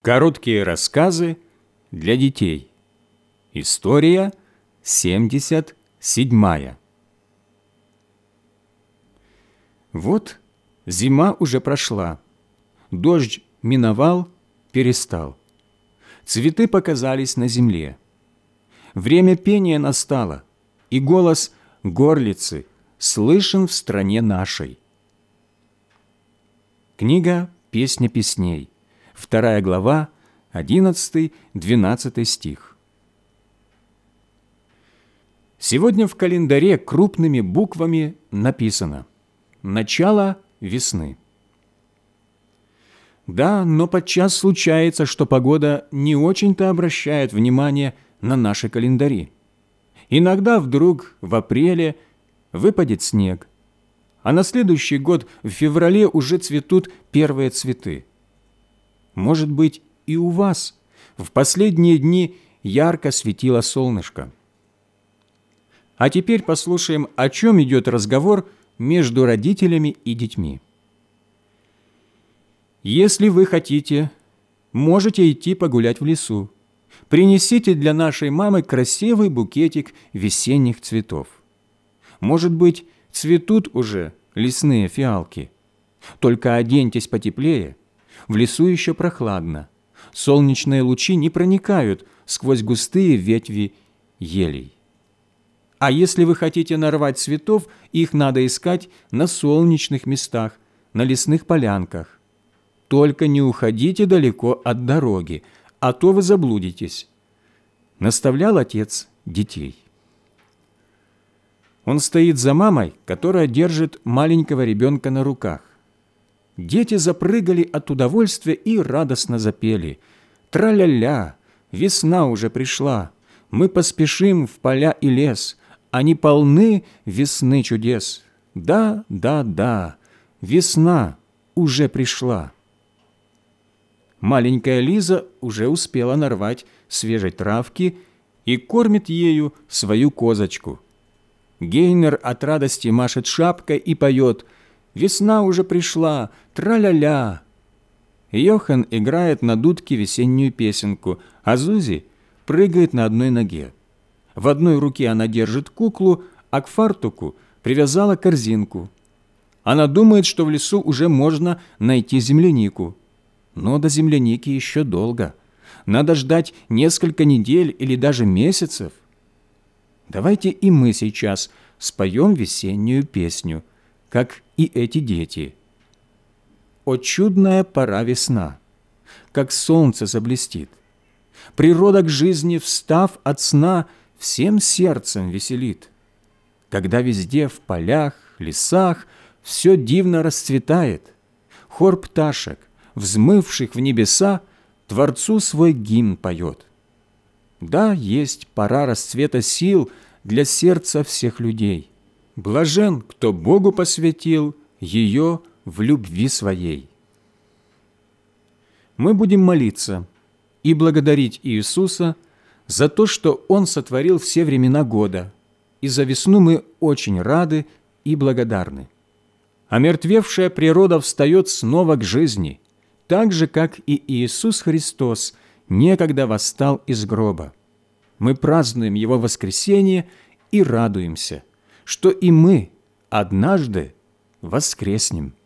Короткие рассказы для детей. История 77. Вот зима уже прошла, дождь миновал, перестал. Цветы показались на земле. Время пения настало, и голос горлицы слышен в стране нашей. Книга «Песня песней», 2 глава, 11-12 стих. Сегодня в календаре крупными буквами написано «Начало весны». Да, но подчас случается, что погода не очень-то обращает внимание на наши календари. Иногда вдруг в апреле выпадет снег, а на следующий год в феврале уже цветут первые цветы. Может быть, и у вас в последние дни ярко светило солнышко. А теперь послушаем, о чем идет разговор между родителями и детьми. Если вы хотите, можете идти погулять в лесу. Принесите для нашей мамы красивый букетик весенних цветов. Может быть, цветут уже лесные фиалки. Только оденьтесь потеплее. В лесу еще прохладно. Солнечные лучи не проникают сквозь густые ветви елей. А если вы хотите нарвать цветов, их надо искать на солнечных местах, на лесных полянках. Только не уходите далеко от дороги, а то вы заблудитесь. Наставлял отец детей. Он стоит за мамой, которая держит маленького ребенка на руках. Дети запрыгали от удовольствия и радостно запели. «Тра-ля-ля! Весна уже пришла! Мы поспешим в поля и лес! Они полны весны чудес! Да, да, да! Весна уже пришла!» Маленькая Лиза уже успела нарвать свежей травки и кормит ею свою козочку. Гейнер от радости машет шапкой и поет «Весна уже пришла! Тра-ля-ля!» Йохан играет на дудке весеннюю песенку, а Зузи прыгает на одной ноге. В одной руке она держит куклу, а к фартуку привязала корзинку. Она думает, что в лесу уже можно найти землянику. Но до земляники еще долго. Надо ждать несколько недель или даже месяцев. Давайте и мы сейчас споем весеннюю песню, как и эти дети. О, чудная пора весна, как солнце заблестит. Природа к жизни, встав от сна, всем сердцем веселит. Когда везде в полях, лесах все дивно расцветает, хор пташек, взмывших в небеса, Творцу свой гимн поет. Да, есть пора расцвета сил для сердца всех людей. Блажен, кто Богу посвятил ее в любви своей. Мы будем молиться и благодарить Иисуса за то, что Он сотворил все времена года, и за весну мы очень рады и благодарны. Омертвевшая природа встает снова к жизни, так же, как и Иисус Христос некогда восстал из гроба. Мы празднуем Его воскресение и радуемся, что и мы однажды воскреснем.